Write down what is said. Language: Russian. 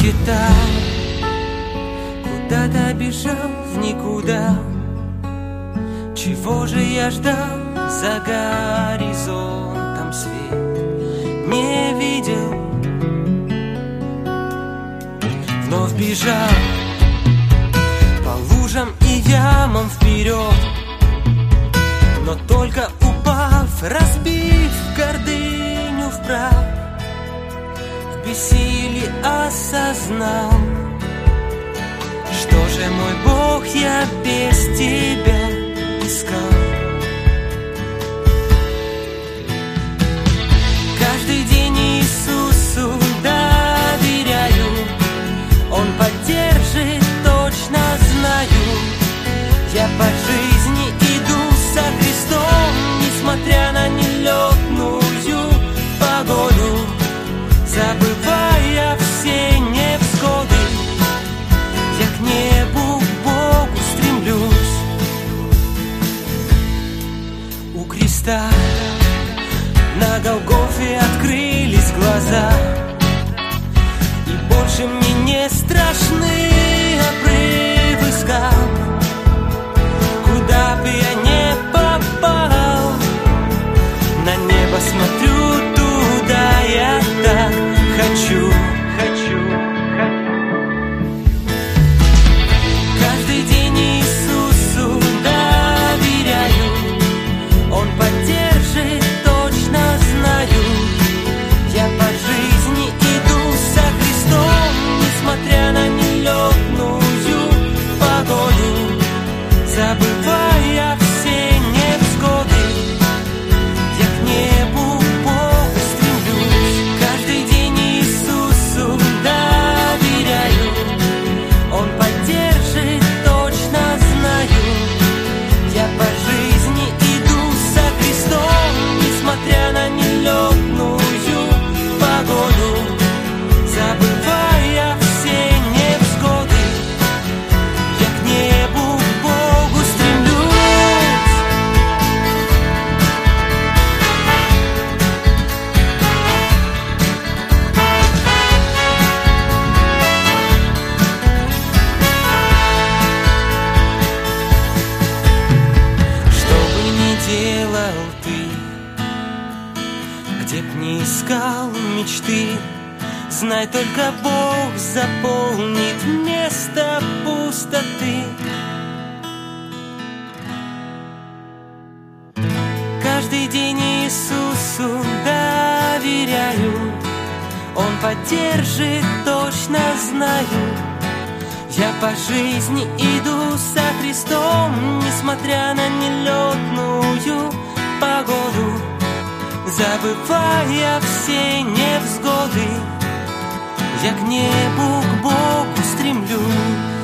улетал, куда-то бежал в никуда. Чего же я ждал за горизонтом, свет не видел. Вновь бежал по лужам и ямам вперед, но только упав, разбив гордыню в прах, в бессилии осознал, что же, мой Бог, я без тебя искал. Каждый день Иисусу доверяю, Он поддержит, точно знаю. Я по жизни иду со Христом, несмотря на нелетную погоду, забывая все невзгоды. Я к небу, к Богу стремлюсь. У креста на Голгофе открылись глаза, и больше мне не страшны обрывы скал. Куда бы я не попал, на небо смотрю, туда я так хочу. Каждый день Иисусу доверяю, Он поддержит, точно знаю. Я по жизни иду со Христом, несмотря на нелетную погоду, забывая все невзгоды. Я к небу, к Богу стремлюсь. Каждый день Иисусу доверяю, Он поддержит, точно знаю. Я по жизни иду со Христом, несмотря на нелетную погоду, забывая все невзгоды. Я к небу, к Богу стремлюсь. Что бы ни делал ты, где б ни искал мечты, знай, только Бог заполнит место пустоты. Каждый день Иисусу доверяю, Он поддержит, точно знаю. Я по жизни иду со Христом, несмотря на нелетную погоду, забывая все невзгоды. Я к небу, к Богу стремлюсь.